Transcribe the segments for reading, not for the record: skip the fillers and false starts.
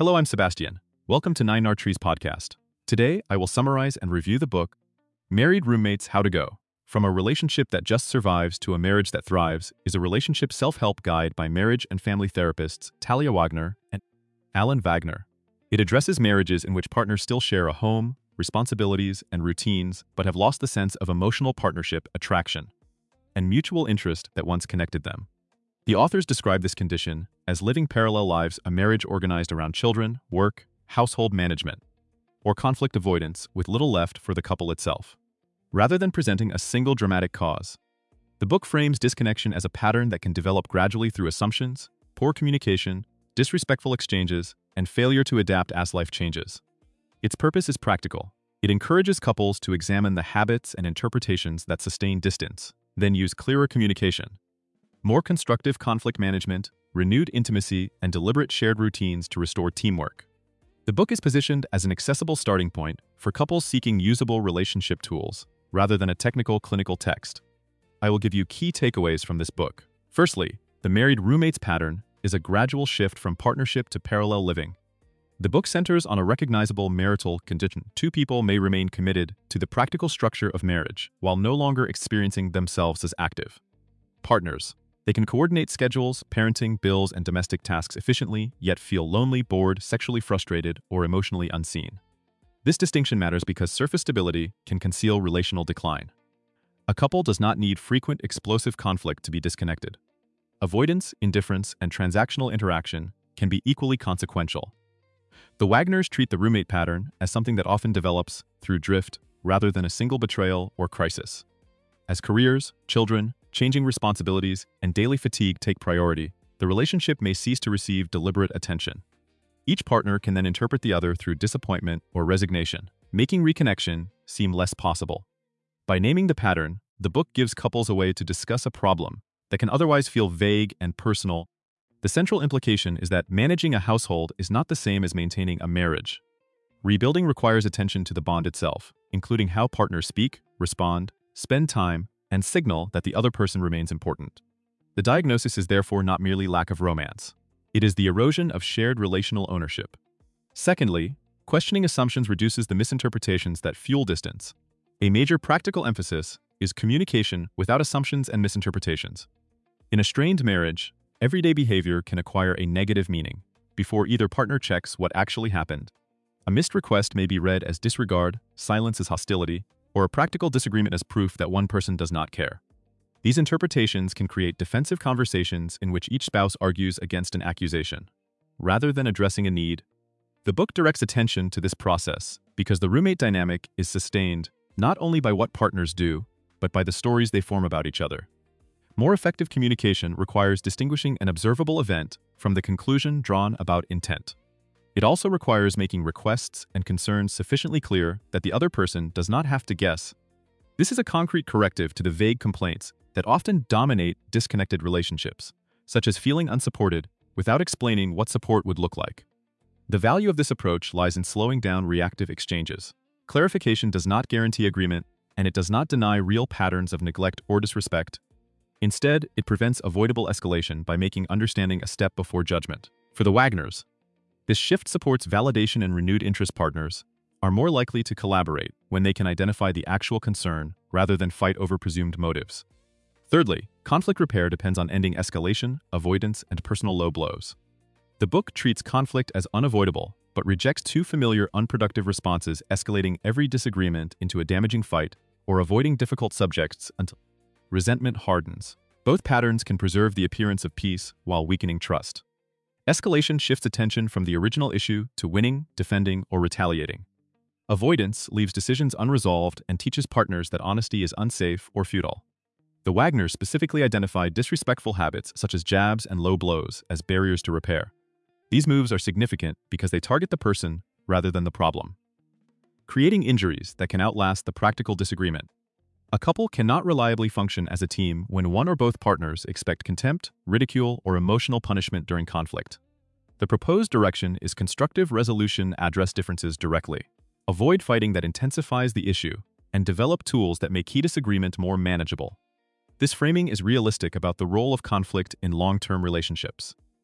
Hello, I'm Sebastian. Welcome to Nine Trees podcast. Today, I will summarize and review the book, Married Roommates: How to Go. From a relationship that just survives to a marriage that thrives is a relationship self-help guide by marriage and family therapists Talia Wagner and Alan Wagner. It addresses marriages in which partners still share a home, responsibilities, and routines, but have lost the sense of emotional partnership, attraction, and mutual interest that once connected them. The authors describe this condition as living parallel lives, a marriage organized around children, work, household management, or conflict avoidance with little left for the couple itself. Rather than presenting a single dramatic cause, the book frames disconnection as a pattern that can develop gradually through assumptions, poor communication, disrespectful exchanges, and failure to adapt as life changes. Its purpose is practical. It encourages couples to examine the habits and interpretations that sustain distance, then use clearer communication, more constructive conflict management, renewed intimacy, and deliberate shared routines to restore teamwork. The book is positioned as an accessible starting point for couples seeking usable relationship tools, rather than a technical clinical text. I will give you key takeaways from this book. Firstly, the married roommates pattern is a gradual shift from partnership to parallel living. The book centers on a recognizable marital condition. Two people may remain committed to the practical structure of marriage while no longer experiencing themselves as active partners. They can coordinate schedules, parenting, bills, and domestic tasks efficiently, yet feel lonely, bored, sexually frustrated, or emotionally unseen. This distinction matters because surface stability can conceal relational decline. A couple does not need frequent explosive conflict to be disconnected. Avoidance, indifference, and transactional interaction can be equally consequential. The Wagners treat the roommate pattern as something that often develops through drift rather than a single betrayal or crisis. As careers, children, changing responsibilities, and daily fatigue take priority, the relationship may cease to receive deliberate attention. Each partner can then interpret the other through disappointment or resignation, making reconnection seem less possible. By naming the pattern, the book gives couples a way to discuss a problem that can otherwise feel vague and personal. The central implication is that managing a household is not the same as maintaining a marriage. Rebuilding requires attention to the bond itself, including how partners speak, respond, spend time, and signal that the other person remains important. The diagnosis is therefore not merely lack of romance. It is the erosion of shared relational ownership. Secondly, questioning assumptions reduces the misinterpretations that fuel distance. A major practical emphasis is communication without assumptions and misinterpretations. In a strained marriage, everyday behavior can acquire a negative meaning before either partner checks what actually happened. A missed request may be read as disregard, silence as hostility, or a practical disagreement as proof that one person does not care. These interpretations can create defensive conversations in which each spouse argues against an accusation, rather than addressing a need. The book directs attention to this process because the roommate dynamic is sustained not only by what partners do, but by the stories they form about each other. More effective communication requires distinguishing an observable event from the conclusion drawn about intent. It also requires making requests and concerns sufficiently clear that the other person does not have to guess. This is a concrete corrective to the vague complaints that often dominate disconnected relationships, such as feeling unsupported without explaining what support would look like. The value of this approach lies in slowing down reactive exchanges. Clarification does not guarantee agreement, and it does not deny real patterns of neglect or disrespect. Instead, it prevents avoidable escalation by making understanding a step before judgment. For the Wagners, this shift supports validation, and renewed interest partners are more likely to collaborate when they can identify the actual concern rather than fight over presumed motives. Thirdly, conflict repair depends on ending escalation, avoidance, and personal low blows. The book treats conflict as unavoidable, but rejects too familiar unproductive responses, escalating every disagreement into a damaging fight or avoiding difficult subjects until resentment hardens. Both patterns can preserve the appearance of peace while weakening trust. Escalation shifts attention from the original issue to winning, defending, or retaliating. Avoidance leaves decisions unresolved and teaches partners that honesty is unsafe or futile. The Wagners specifically identified disrespectful habits such as jabs and low blows as barriers to repair. These moves are significant because they target the person rather than the problem, creating injuries that can outlast the practical disagreement. A couple cannot reliably function as a team when one or both partners expect contempt, ridicule, or emotional punishment during conflict. The proposed direction is constructive resolution. Address differences directly. Avoid fighting that intensifies the issue, and develop tools that make key disagreement more manageable. This framing is realistic about the role of conflict in long-term relationships.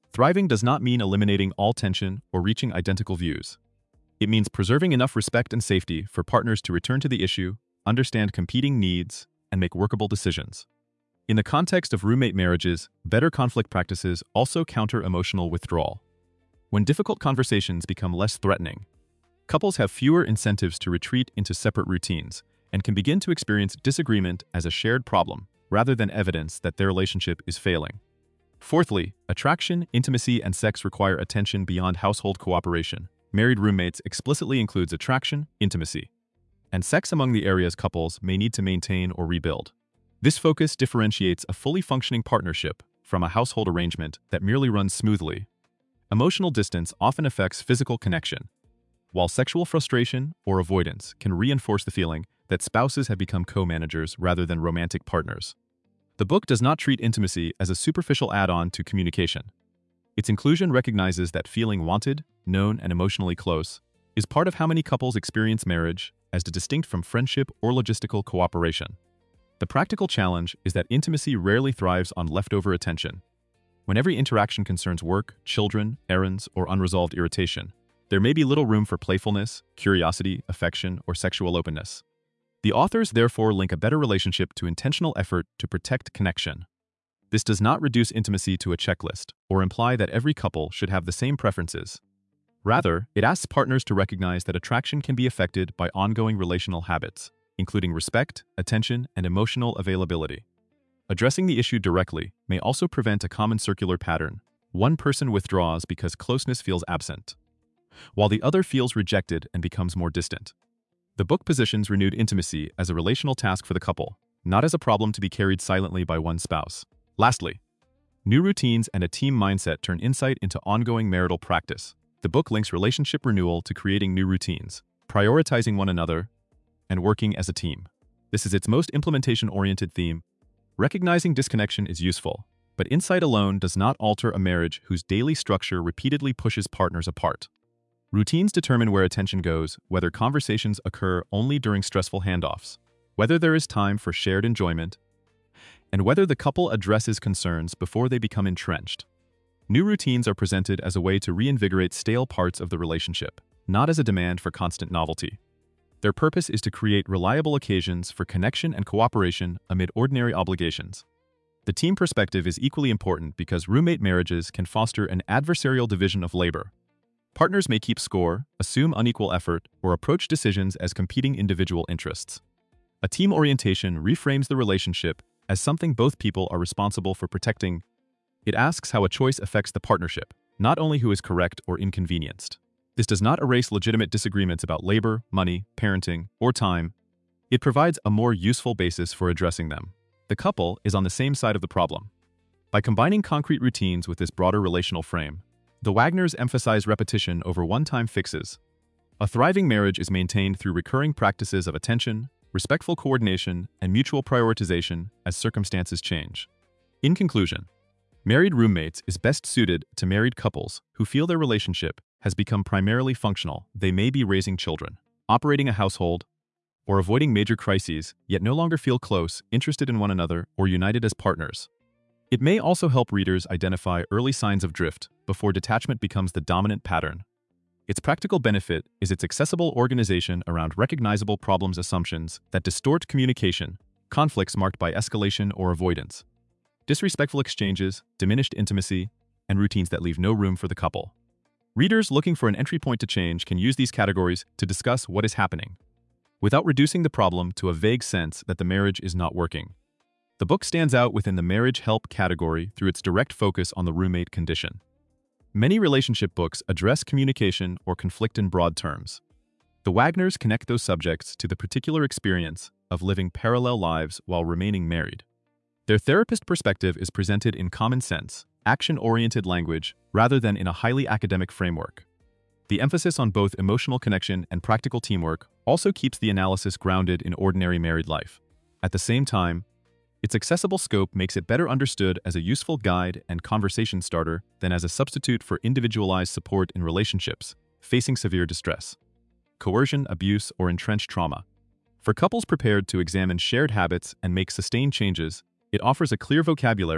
Thriving does not mean eliminating all tension or reaching identical views. It means preserving enough respect and safety for partners to return to the issue, understand competing needs, and make workable decisions. In the context of roommate marriages, better conflict practices also counter emotional withdrawal. When difficult conversations become less threatening, couples have fewer incentives to retreat into separate routines and can begin to experience disagreement as a shared problem rather than evidence that their relationship is failing. Fourthly, attraction, intimacy, and sex require attention beyond household cooperation. Married roommates explicitly includes attraction, intimacy, and sex among the areas couples may need to maintain or rebuild. This focus differentiates a fully functioning partnership from a household arrangement that merely runs smoothly. Emotional distance often affects physical connection, while sexual frustration or avoidance can reinforce the feeling that spouses have become co-managers rather than romantic partners. The book does not treat intimacy as a superficial add-on to communication. Its inclusion recognizes that feeling wanted, known, and emotionally close is part of how many couples experience marriage as distinct from friendship or logistical cooperation. The practical challenge is that intimacy rarely thrives on leftover attention. When every interaction concerns work, children, errands, or unresolved irritation, there may be little room for playfulness, curiosity, affection, or sexual openness. The authors therefore link a better relationship to intentional effort to protect connection. This does not reduce intimacy to a checklist or imply that every couple should have the same preferences. Rather, it asks partners to recognize that attraction can be affected by ongoing relational habits, including respect, attention, and emotional availability. Addressing the issue directly may also prevent a common circular pattern. One person withdraws because closeness feels absent, while the other feels rejected and becomes more distant. The book positions renewed intimacy as a relational task for the couple, not as a problem to be carried silently by one spouse. Lastly, new routines and a team mindset turn insight into ongoing marital practice. The book links relationship renewal to creating new routines, prioritizing one another, and working as a team. This is its most implementation-oriented theme. Recognizing disconnection is useful, but insight alone does not alter a marriage whose daily structure repeatedly pushes partners apart. Routines determine where attention goes, whether conversations occur only during stressful handoffs, whether there is time for shared enjoyment, and whether the couple addresses concerns before they become entrenched. New routines are presented as a way to reinvigorate stale parts of the relationship, not as a demand for constant novelty. Their purpose is to create reliable occasions for connection and cooperation amid ordinary obligations. The team perspective is equally important because roommate marriages can foster an adversarial division of labor. Partners may keep score, assume unequal effort, or approach decisions as competing individual interests. A team orientation reframes the relationship as something both people are responsible for protecting. It asks how a choice affects the partnership, not only who is correct or inconvenienced. This does not erase legitimate disagreements about labor, money, parenting, or time. It provides a more useful basis for addressing them. The couple is on the same side of the problem. By combining concrete routines with this broader relational frame, the Wagners emphasize repetition over one-time fixes. A thriving marriage is maintained through recurring practices of attention, respectful coordination, and mutual prioritization as circumstances change. In conclusion, Married Roommates is best suited to married couples who feel their relationship has become primarily functional. They may be raising children, operating a household, or avoiding major crises, yet no longer feel close, interested in one another, or united as partners. It may also help readers identify early signs of drift before detachment becomes the dominant pattern. Its practical benefit is its accessible organization around recognizable problems assumptions that distort communication, conflicts marked by escalation or avoidance, disrespectful exchanges, diminished intimacy, and routines that leave no room for the couple. Readers looking for an entry point to change can use these categories to discuss what is happening, without reducing the problem to a vague sense that the marriage is not working. The book stands out within the marriage help category through its direct focus on the roommate condition. Many relationship books address communication or conflict in broad terms. The Wagners connect those subjects to the particular experience of living parallel lives while remaining married. Their therapist perspective is presented in common sense, action-oriented language rather than in a highly academic framework. The emphasis on both emotional connection and practical teamwork also keeps the analysis grounded in ordinary married life. At the same time, its accessible scope makes it better understood as a useful guide and conversation starter than as a substitute for individualized support in relationships facing severe distress, coercion, abuse, or entrenched trauma. For couples prepared to examine shared habits and make sustained changes, it offers a clear vocabulary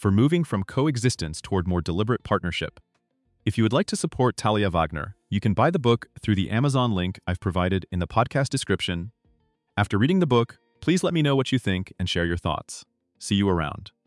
for moving from coexistence toward more deliberate partnership. If you would like to support Talia Wagner, you can buy the book through the Amazon link I've provided in the podcast description. After reading the book, please let me know what you think and share your thoughts. See you around.